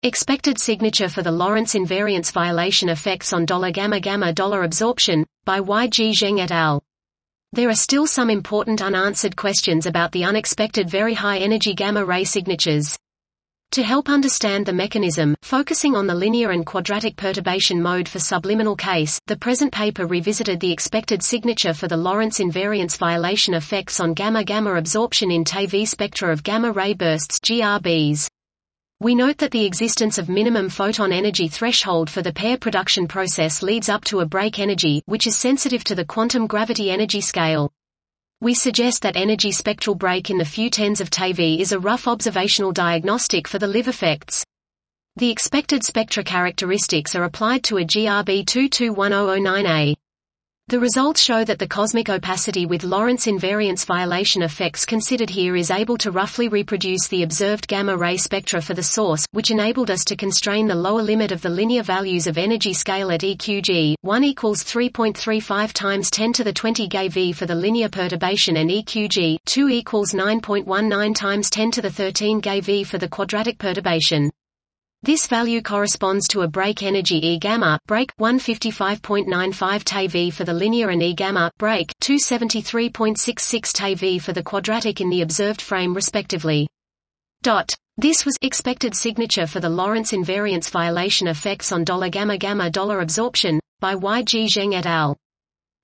Expected signature for the Lorentz invariance violation effects on $gamma absorption, by Y.G. Zheng et al. There are still some important unanswered questions about the unexpected very high energy gamma ray signatures. To help understand the mechanism, focusing on the linear and quadratic perturbation mode for subliminal case, the present paper revisited the expected signature for the Lorentz invariance violation effects on gamma absorption in TeV spectra of gamma ray bursts GRBs. We note that the existence of minimum photon energy threshold for the pair production process leads up to a break energy, which is sensitive to the quantum gravity energy scale. We suggest that energy spectral break in the few tens of TeV is a rough observational diagnostic for the Liv effects. The expected spectra characteristics are applied to a GRB 221009A. The results show that the cosmic opacity with Lorentz invariance violation effects considered here is able to roughly reproduce the observed gamma ray spectra for the source, which enabled us to constrain the lower limit of the linear values of energy scale at EQG. 1 equals 3.35 times 10 to the 20 GeV for the linear perturbation, and EQG 2 equals 9.19 times 10 to the 13 GeV for the quadratic perturbation. This value corresponds to a break energy E gamma break 155.95 TeV for the linear and E gamma break 273.66 TeV for the quadratic in the observed frame respectively. This was expected signature for the Lorentz invariance violation effects on $gamma absorption by Y.G. Zheng et al.